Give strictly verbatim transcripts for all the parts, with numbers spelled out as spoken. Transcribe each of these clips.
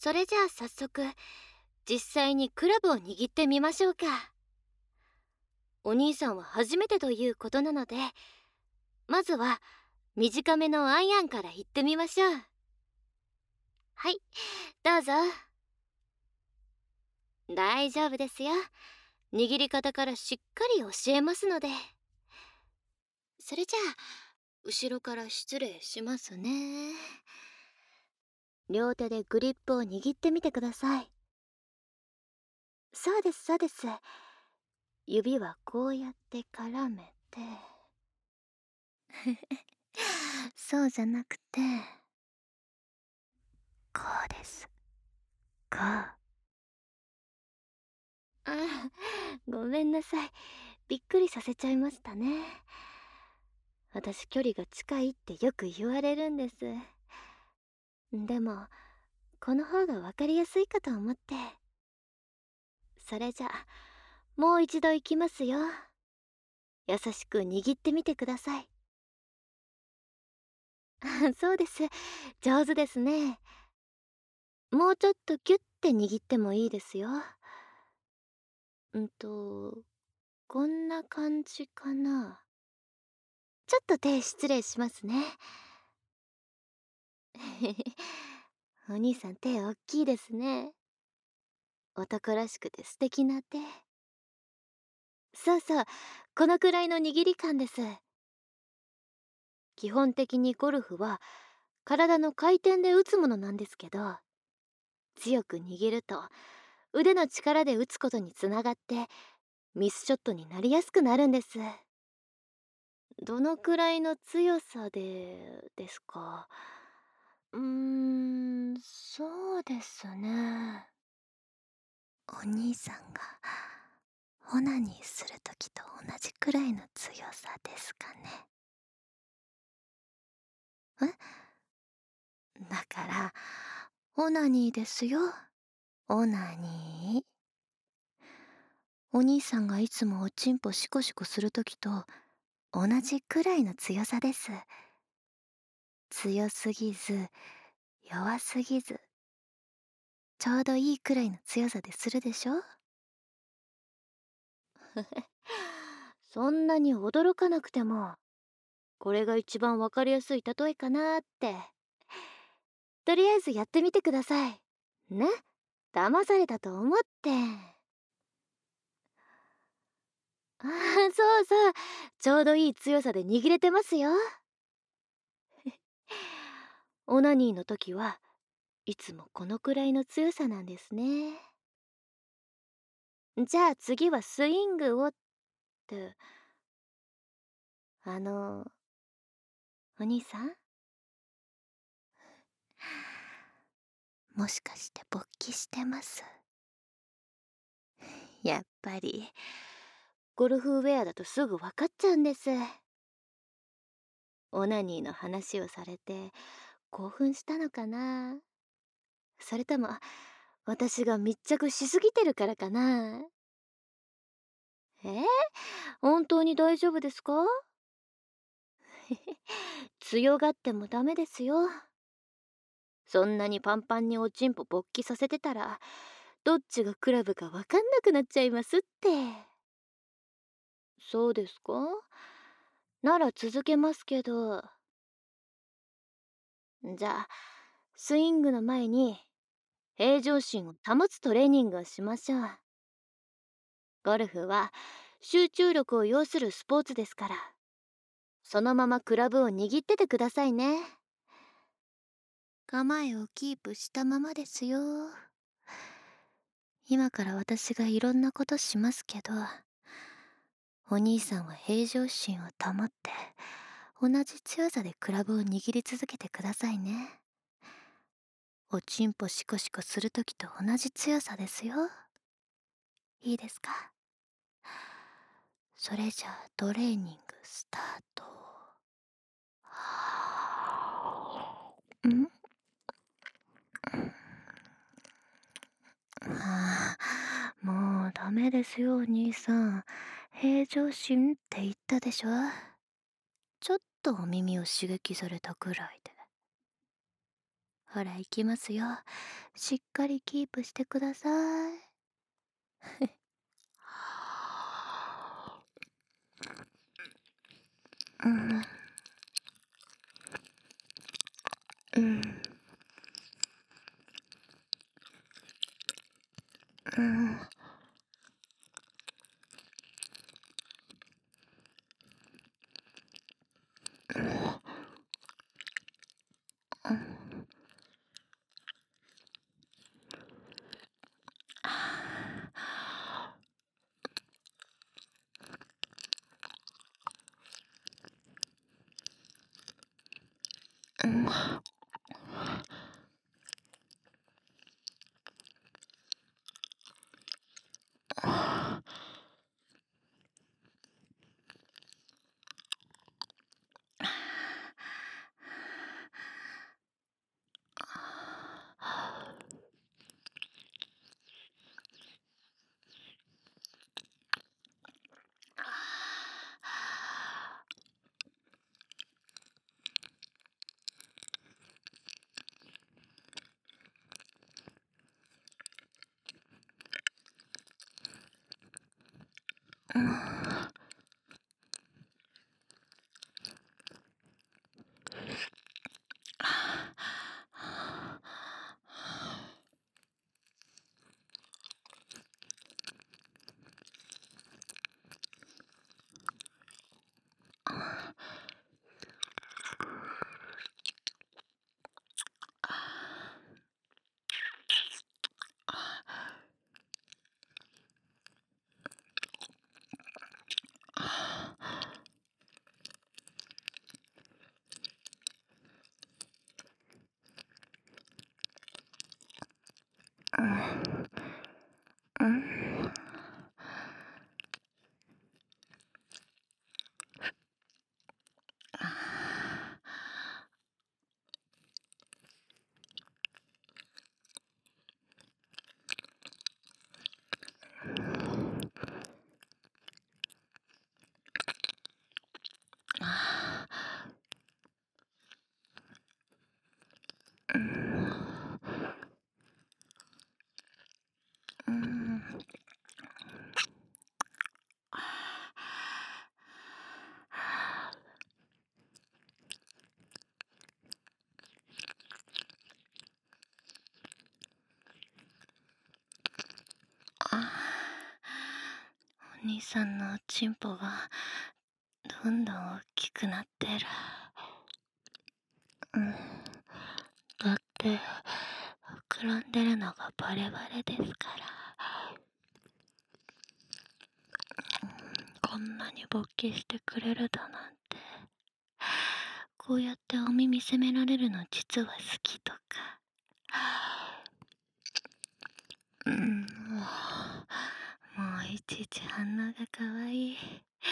それじゃあ早速、実際にクラブを握ってみましょうか。お兄さんは初めてということなので、まずは短めのアイアンから言ってみましょう。はい、どうぞ。大丈夫ですよ。握り方からしっかり教えますので。それじゃあ、後ろから失礼しますね。両手でグリップを握ってみてください。そうですそうです。指はこうやって絡めてそうじゃなくて、こうです。こう。ああ、ごめんなさい。びっくりさせちゃいましたね。私距離が近いってよく言われるんです。でもこの方が分かりやすいかと思って。それじゃあもう一度いきますよ。優しく握ってみてください。そうです。上手ですね。もうちょっとギュッて握ってもいいですよ。うんとこんな感じかな。ちょっと手失礼しますね。お兄さん手大きいですね。男らしくて素敵な手。そうそう、このくらいの握り感です。基本的にゴルフは体の回転で打つものなんですけど、強く握ると腕の力で打つことにつながってミスショットになりやすくなるんです。どのくらいの強さでですか？うーん、そうですね。お兄さんがオナニーするときと同じくらいの強さですかね。え？だからオナニーですよ。オナニー。お兄さんがいつもおちんぽシコシコするときと同じくらいの強さです。強すぎず弱すぎず、ちょうどいいくらいの強さでするでしょ。そんなに驚かなくても、これが一番わかりやすい例えかなって。とりあえずやってみてくださいね。騙されたと思って。ああ、そうそう、ちょうどいい強さで握れてますよ。オナニーの時はいつもこのくらいの強さなんですね。じゃあ次はスイングをって。あのお兄さん、もしかして勃起してます？やっぱりゴルフウェアだとすぐ分かっちゃうんです。オナニーの話をされて興奮したのかな、それとも私が密着しすぎてるからかな。えー、本当に大丈夫ですか？強がってもダメですよ。そんなにパンパンにおちんぽ勃起させてたら、どっちがクラブかわかんなくなっちゃいますって。そうですか？なら続けますけど。じゃあスイングの前に平常心を保つトレーニングをしましょう。ゴルフは集中力を要するスポーツですから、そのままクラブを握っててくださいね。構えをキープしたままですよ。今から私がいろんなことしますけど、お兄さんは平常心を保って同じ強さでクラブを握り続けてくださいね。おちんぽシコシコするときと同じ強さですよ。いいですか？それじゃあトレーニングスタート。んああ、もうダメですよお兄さん。平常心って言ったでしょ。ちょっとお耳を刺激されたくらいで。ほら行きますよ。 しっかりキープしてください。うん、うん、うん。うん、うん。お兄さんのおちんぽがどんどん大きくなってる。うん。だって膨らんでるのがバレバレですから。こんなに勃起してくれるだなんて。こうやってお耳責められるの実は好きとか。うん、もう、もういちいち反応がかわいい。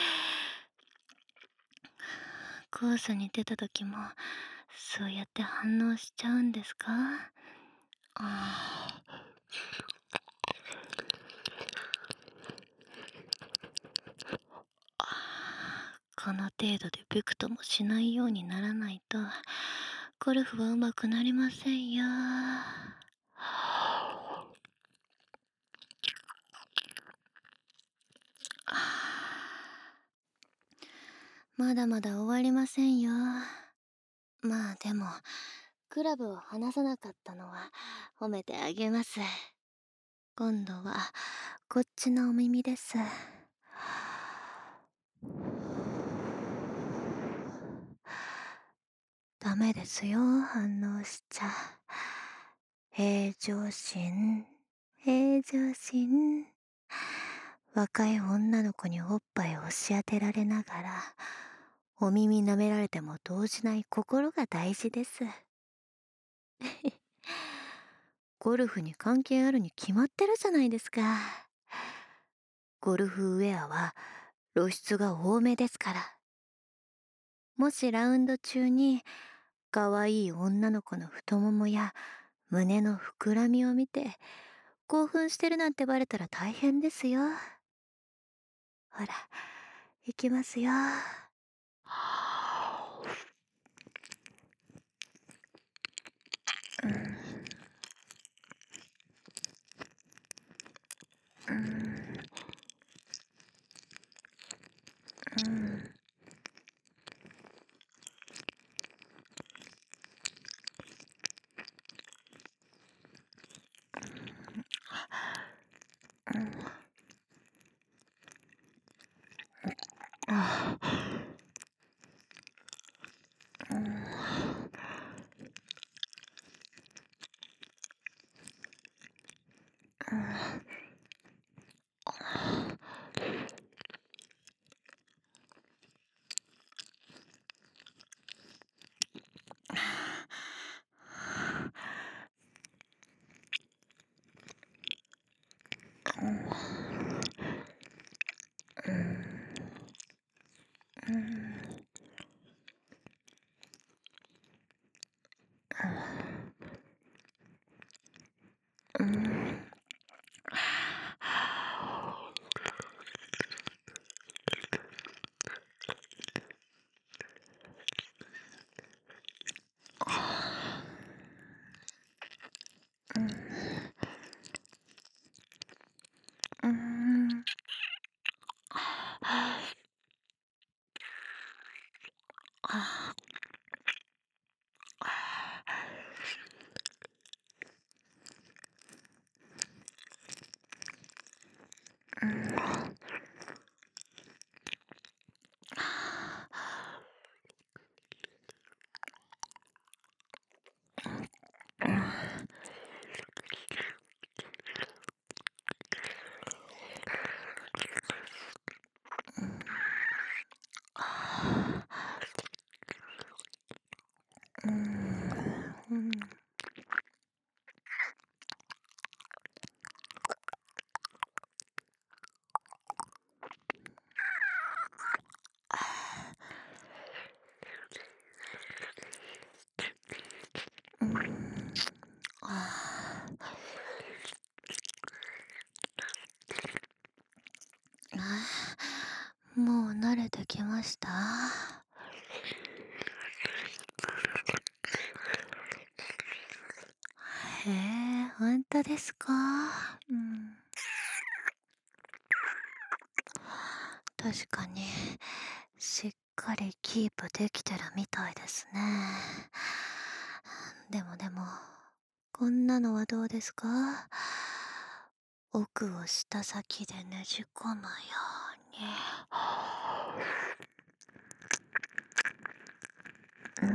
コースに出た時もそうやって反応しちゃうんですか？ああ。この程度でびくともしないようにならないとゴルフはうまくなりませんよ。まだまだ終わりませんよ。まあでもクラブを離さなかったのは褒めてあげます。今度はこっちのお耳です。ダメですよ、反応しちゃ。平常心、平常心。若い女の子におっぱい押し当てられながら、お耳舐められても動じない心が大事です。ゴルフに関係あるに決まってるじゃないですか。ゴルフウェアは露出が多めですから。もしラウンド中に可愛い女の子の太ももや胸の膨らみを見て興奮してるなんてバレたら大変ですよ。ほら、行きますよ。うん。 あもう慣れてきました？へえ、ほんとですか？うん。確かに、しっかりキープできてるみたいですね。でもでも、こんなのはどうですか？奥を舌先でねじ込むように。うん。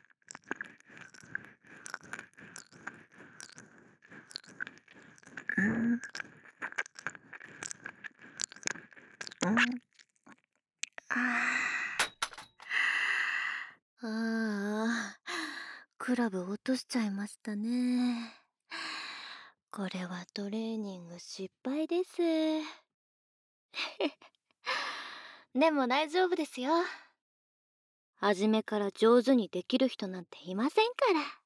うん。うん。ああ。ああ、クラブ落としちゃいましたね。これはトレーニング失敗です。でも大丈夫ですよ。初めから上手にできる人なんていませんから。